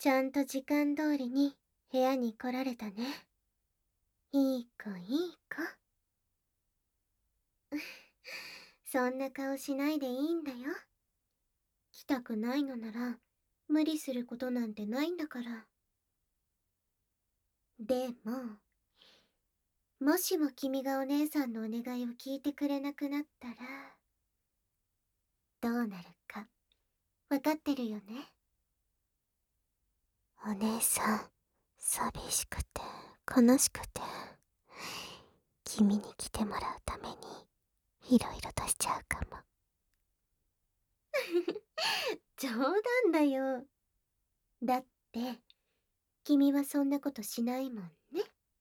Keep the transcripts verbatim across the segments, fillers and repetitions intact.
ちゃんと時間通りに部屋に来られたね。いい子いい子。そんな顔しないでいいんだよ。来たくないのなら無理することなんてないんだから。でも、もしも君がお姉さんのお願いを聞いてくれなくなったら、どうなるかわかってるよね。 お姉さん、寂しくて悲しくて、君に来てもらうためにいろいろとしちゃうかも。 冗談だよ。だって、君はそんなことしないもんね。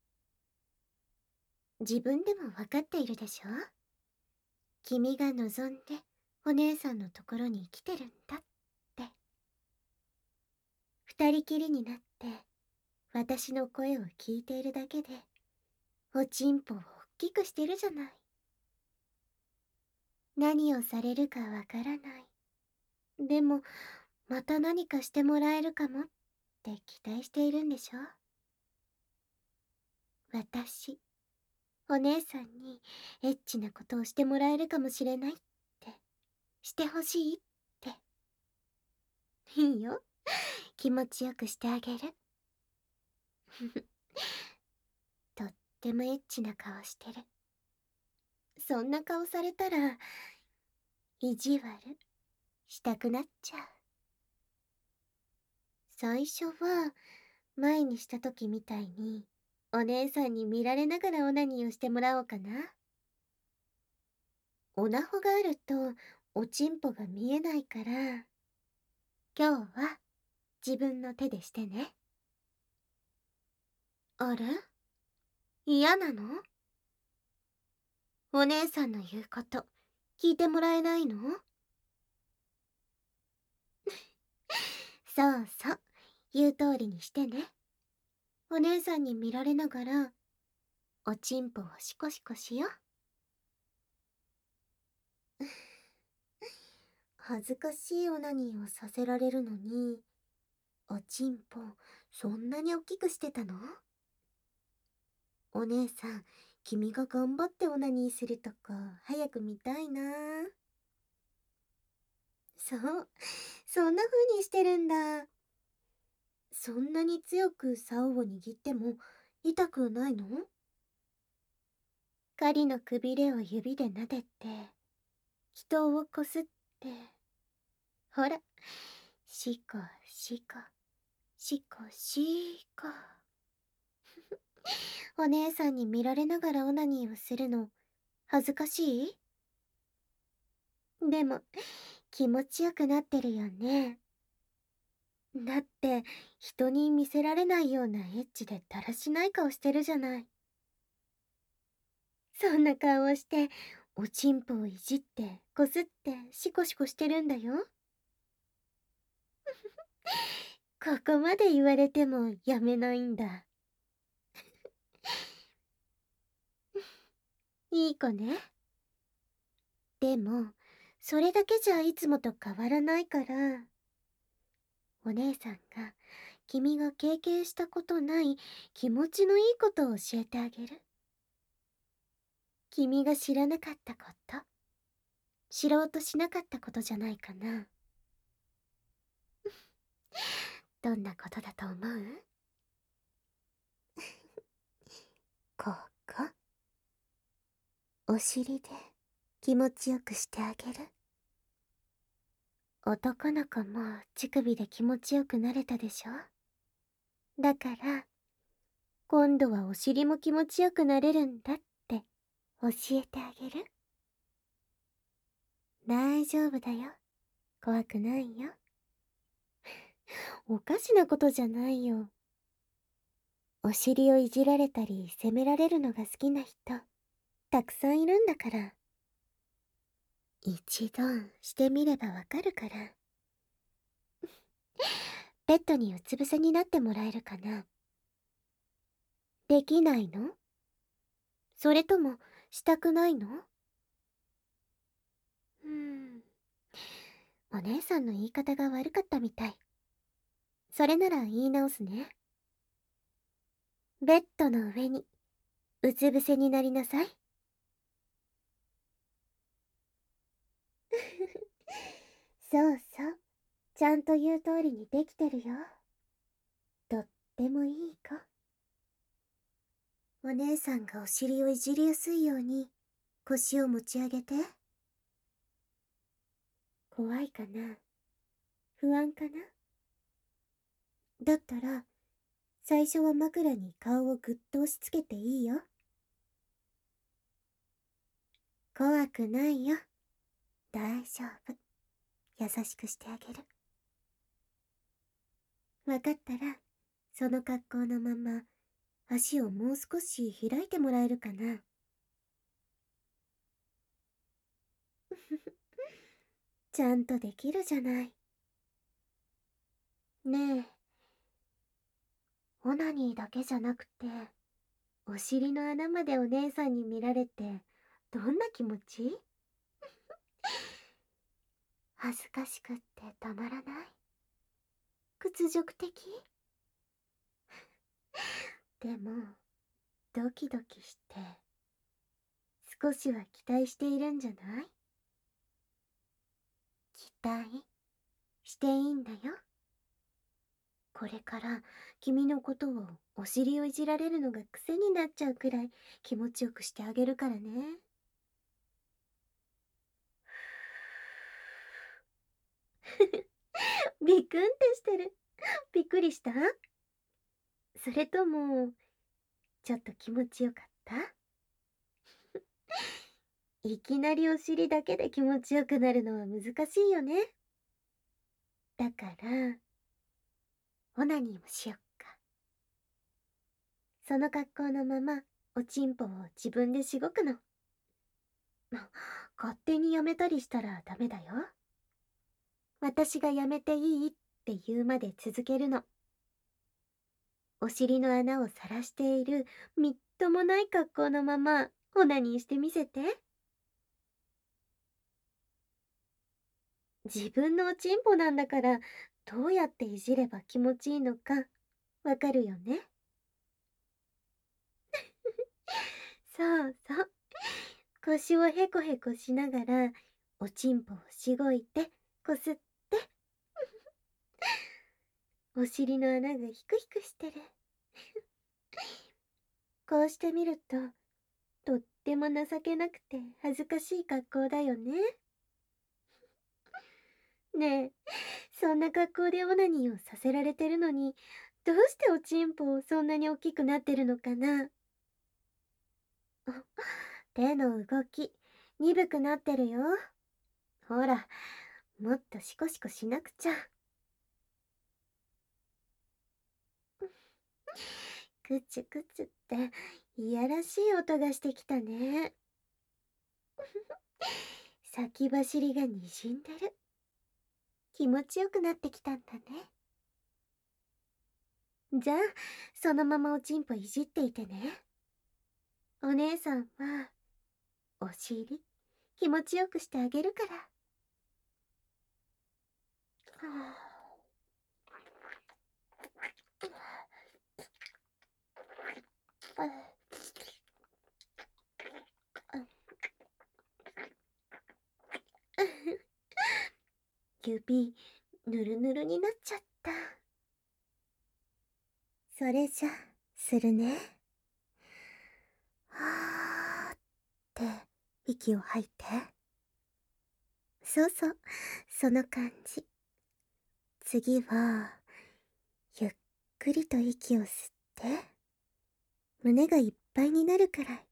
自分でもわかっているでしょ。君が望んでお姉さんのところに来てるんだって。二人きりになって私の声を聞いているだけでおちんぽを大きくしてるじゃない。何をされるかわからない。でもまた何かしてもらえるかもって期待しているんでしょ。私、お姉さんにエッチなことをしてもらえるかもしれないって、してほしいって。いいよ、気持ちよくしてあげる。とってもエッチな顔してる。そんな顔されたら意地悪したくなっちゃう。最初は前にした時みたいにお姉さんに見られながらオナニーをしてもらおうかな。オナホがあるとおちんぽが見えないから、今日は自分の手でしてね。あれ、嫌なの？お姉さんの言うこと聞いてもらえないの？そうそう、言う通りにしてね。お姉さんに見られながらおちんぽをシコシコしよう。恥ずかしいオナニーをさせられるのに、おちんぽそんなに大きくしてたの？お姉さん、君が頑張ってオナニーするとこ早く見たいな。そう、そんな風にしてるんだ。そんなに強く竿を握っても痛くないの？狩りのくびれを指で撫でて、人をこすって、ほら、シコシコ、シコシコ。お姉さんに見られながらオナニーをするの恥ずかしい？でも気持ちよくなってるよね。だって人に見せられないようなエッチでだらしない顔してるじゃない。そんな顔をしておちんぽをいじってこすってシコシコしてるんだよ。ここまで言われてもやめないんだ。いい子ね。でもそれだけじゃいつもと変わらないから、お姉さんが君が経験したことない気持ちのいいことを教えてあげる。君が知らなかったこと、知ろうとしなかったことじゃないかな。どんなことだと思う？ここ、お尻で気持ちよくしてあげる。男の子も乳首で気持ちよくなれたでしょ。だから今度はお尻も気持ちよくなれるんだって教えてあげる。大丈夫だよ、怖くないよ。おかしなことじゃないよ。お尻をいじられたり責められるのが好きな人たくさんいるんだから、一度してみればわかるから。ベッドにうつ伏せになってもらえるかな？できないの？それともしたくないの？うーん、お姉さんの言い方が悪かったみたい。 それなら言い直すね。ベッドの上にうつ伏せになりなさい。そうそう。ちゃんと言う通りにできてるよ。とってもいい子。お姉さんがお尻をいじりやすいように腰を持ち上げて。怖いかな？不安かな？だったら、最初は枕に顔をぐっと押し付けていいよ。怖くないよ。大丈夫。優しくしてあげる。わかったら、その格好のまま、足をもう少し開いてもらえるかな。ちゃんとできるじゃない。ねえ、オナニーだけじゃなくて、お尻の穴までお姉さんに見られて、どんな気持ち？恥ずかしくってたまらない？屈辱的？でも、ドキドキして、少しは期待しているんじゃない？期待していいんだよ。これから君のことをお尻をいじられるのが癖になっちゃうくらい気持ちよくしてあげるからね。ビクンってしてる。びっくりした？それとも、ちょっと気持ちよかった？いきなりお尻だけで気持ちよくなるのは難しいよね。だから、オナニーもしよっか。その格好のまま、おちんぽを自分でしごくの。ま勝手にやめたりしたらダメだよ。私がやめていいって言うまで続けるの。お尻の穴を晒しているみっともない格好のままオナニーしてみせて。自分のおちんぽなんだから、どうやっていじれば気持ちいいのかわかるよね。そうそう。腰をへこへこしながらおちんぽをしごいてこすって。お尻の穴がヒクヒクしてる。こうしてみるととっても情けなくて恥ずかしい格好だよね。ねえ、そんな格好でオナニーをさせられてるのに、どうしておちんぽそんなに大きくなってるのかな？あ、手の動き鈍くなってるよ。ほら、もっとシコシコしなくちゃ。くちくちっていやらしい音がしてきたね。先走りがにじんでる。気持ちよくなってきたんだね。じゃあ、そのままおちんぽいじっていてね。お姉さんは、お尻、気持ちよくしてあげるから。はあ、指、ぬるぬるになっちゃった。それじゃ、するね。はーって息を吐いて。そうそう、その感じ。次は、ゆっくりと息を吸って、胸がいっぱいになるくらい。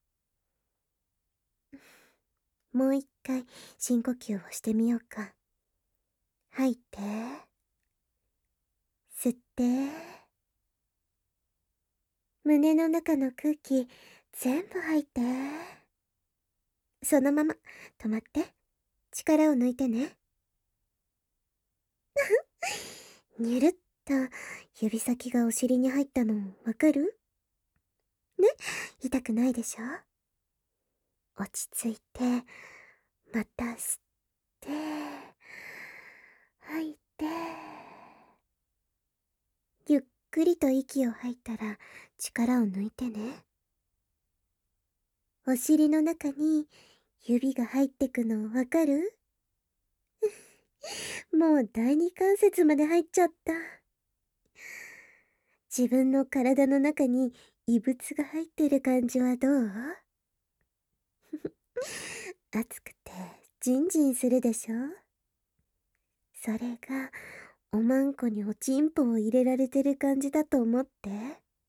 もう一回深呼吸をしてみようか。吐いて、吸って、胸の中の空気全部吐いて。そのまま止まって、力を抜いてね。にゅるっと指先がお尻に入ったのわかる？ね、痛くないでしょ？落ち着いて、また吸って、吐いて。 くりと息を吐いたら力を抜いてね。お尻の中に指が入ってくのわかる？もう第二関節まで入っちゃった。自分の体の中に異物が入ってる感じはどう？熱くてジンジンするでしょ？それがおまんこにおちんぽを入れられてる感じだと思って。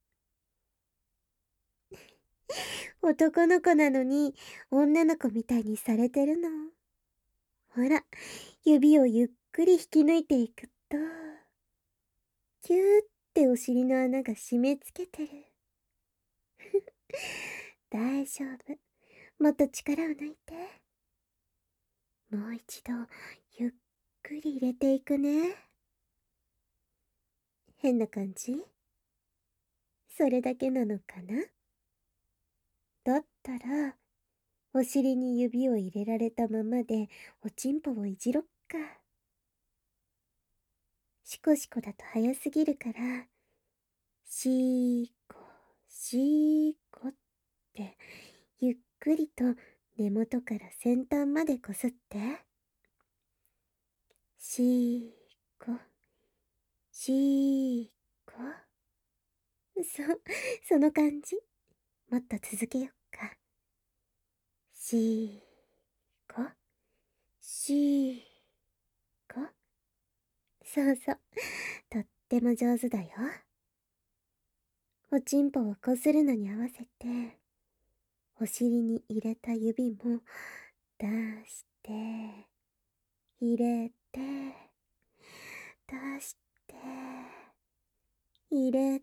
男の子なのに女の子みたいにされてるの。ほら、指をゆっくり引き抜いていくと、キューってお尻の穴が締め付けてる。大丈夫。もっと力を抜いて。もう一度、ゆっくり入れていくね。変な感じ？それだけなのかな？だったら、お尻に指を入れられたままで、おちんぽをいじろっか。シコシコだと早すぎるから、シーコ、シーコって、ゆっくりと根元から先端までこすって。シーコ、シーコ。そ、その感じ。もっと続けよっか。シーコ、シーコ。そうそう。とっても上手だよ。おちんぽをこするのに合わせて、お尻に入れた指も出して、入れて、出して、入れて。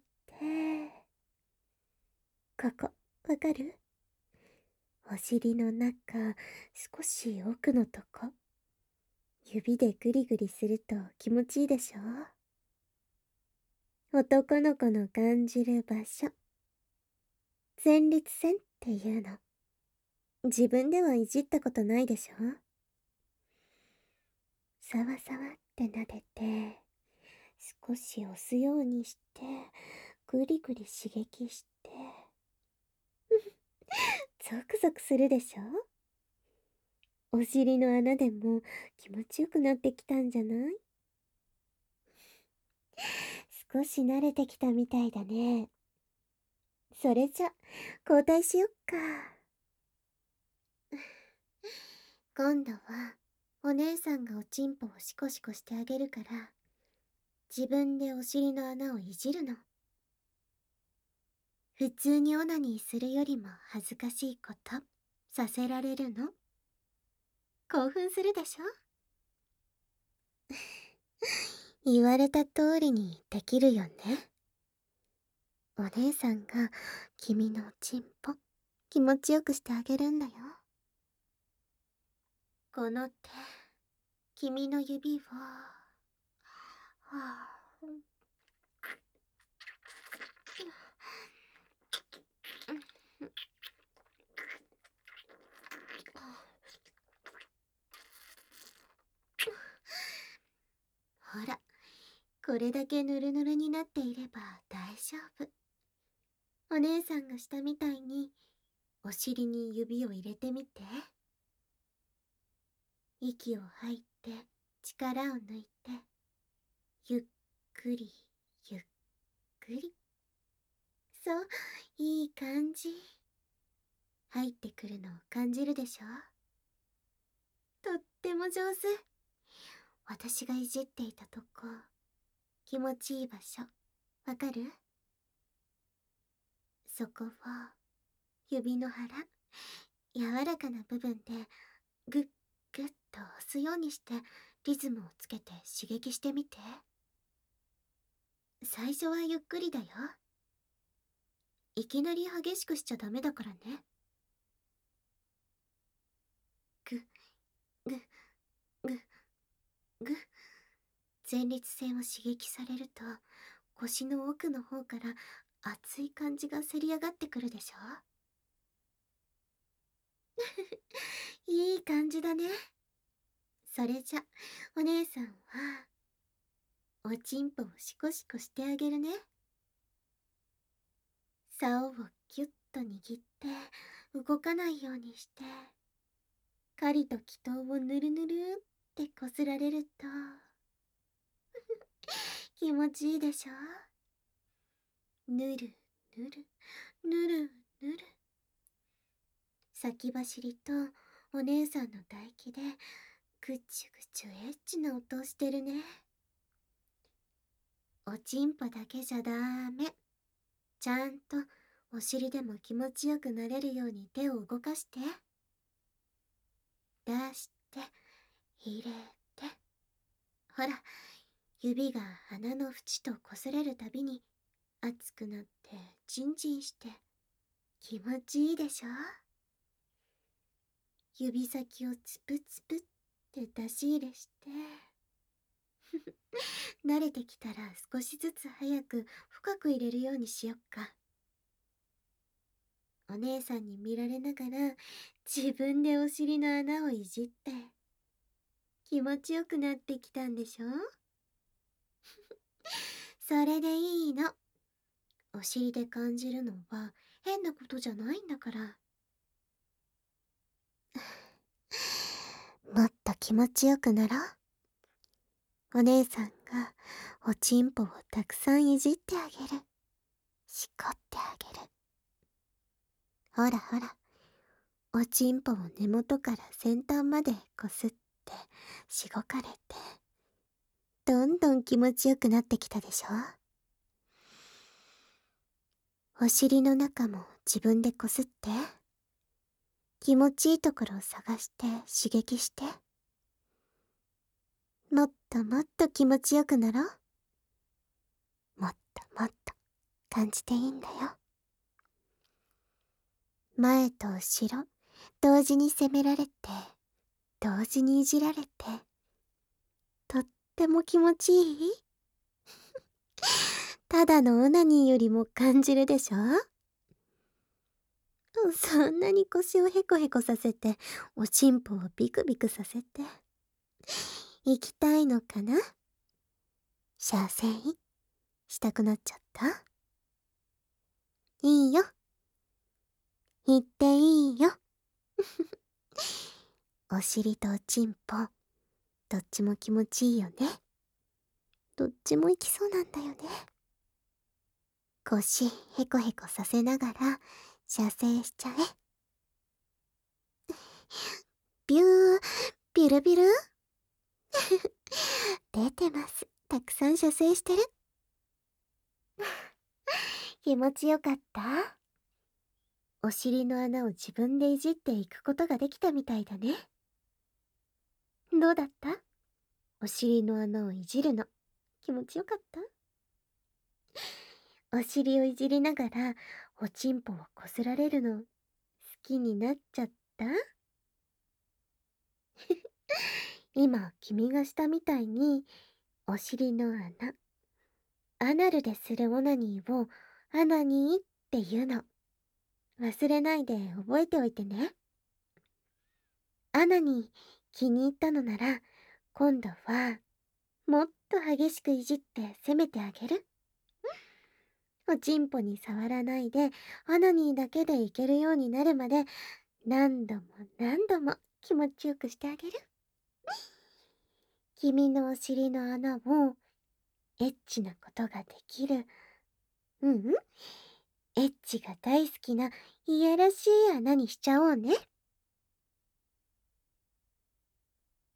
ここ、わかる？お尻の中、少し奥のとこ。指でグリグリすると気持ちいいでしょ？男の子の感じる場所。前立腺っていうの。自分ではいじったことないでしょ？さわさわって撫でて、少し押すようにして、ぐりぐり刺激して。ゾクゾクするでしょ？お尻の穴でも気持ちよくなってきたんじゃない？少し慣れてきたみたいだね。それじゃ、交代しよっか。今度は、お姉さんがおちんぽをシコシコしてあげるから、自分でお尻の穴をいじるの。普通にオナニーするよりも恥ずかしいことさせられるの。興奮するでしょ？言われた通りにできるよね。お姉さんが君のおちんぽ気持ちよくしてあげるんだよ。この手、君の指を、はあ、ほら、これだけヌルヌルになっていれば大丈夫。お姉さんがしたみたいに、お尻に指を入れてみて。息を吐いて、力を抜いて、ゆっくり、ゆっくり。そう、いい感じ。入ってくるのを感じるでしょ？とっても上手。私がいじっていたとこ、気持ちいい場所、わかる？そこを、指の腹、柔らかな部分で、ぐっぐっと押すようにして、リズムをつけて刺激してみて。最初はゆっくりだよ。いきなり激しくしちゃダメだからね。ぐ、ぐ、ぐ、ぐ。前立腺を刺激されると、腰の奥の方から熱い感じがせり上がってくるでしょ？いい感じだね。それじゃ、お姉さんは、おちんぽをシコシコしてあげるね。 竿をキュッと握って動かないようにして、狩りと祈祷をぬるぬるってこすられると気持ちいいでしょ。ぬるぬるぬるぬる。先走りとお姉さんの唾液でぐちゅぐちゅエッチな音をしてるね。おちんぽだけじゃダメ。ちゃんとお尻でも気持ちよくなれるように手を動かして。出して、入れて。ほら、指が鼻の縁と擦れるたびに熱くなってチンチンして気持ちいいでしょ。指先をつぷつぷって出し入れして慣れてきたら少しずつ早く深く入れるようにしよっか。お姉さんに見られながら自分でお尻の穴をいじって気持ちよくなってきたんでしょ。それでいいの。お尻で感じるのは変なことじゃないんだから。 もっと気持ちよくなろう。お姉さんがおちんぽをたくさんいじってあげる。しこってあげる。ほらほら、おちんぽを根元から先端までこすってしごかれて、どんどん気持ちよくなってきたでしょ。お尻の中も自分でこすって、気持ちいいところを探して刺激して、もっともっと気持ちよくなろう。もっともっと感じていいんだよ。前と後ろ同時に責められて、同時にいじられて、とっても気持ちいいただのオナニーよりも感じるでしょ。そんなに腰をへこへこさせておちんぽをビクビクさせて行きたいのかな。射精したくなっちゃった。いいよ、言っていいよお尻とおちんぽどっちも気持ちいいよね。どっちも行きそうなんだよね。腰へこへこさせながら射精しちゃえ。ビュー、ビュルビュル出てます。たくさん射精してる気持ちよかった。お尻の穴を自分でいじっていくことができたみたいだね。どうだった？お尻の穴をいじるの気持ちよかった？お尻をいじりながらおちんぽをこすられるの好きになっちゃった？今君がしたみたいにお尻の穴、アナルでするオナニーをアナニーって言うの忘れないで覚えておいてね。アナニー気に入ったのなら今度はもっと激しくいじって攻めてあげる。おちんぽに触らないでアナニーだけでいけるようになるまで何度も何度も気持ちよくしてあげる。君のお尻の穴をエッチなことができる、うん、エッチが大好きないやらしい穴にしちゃおうね。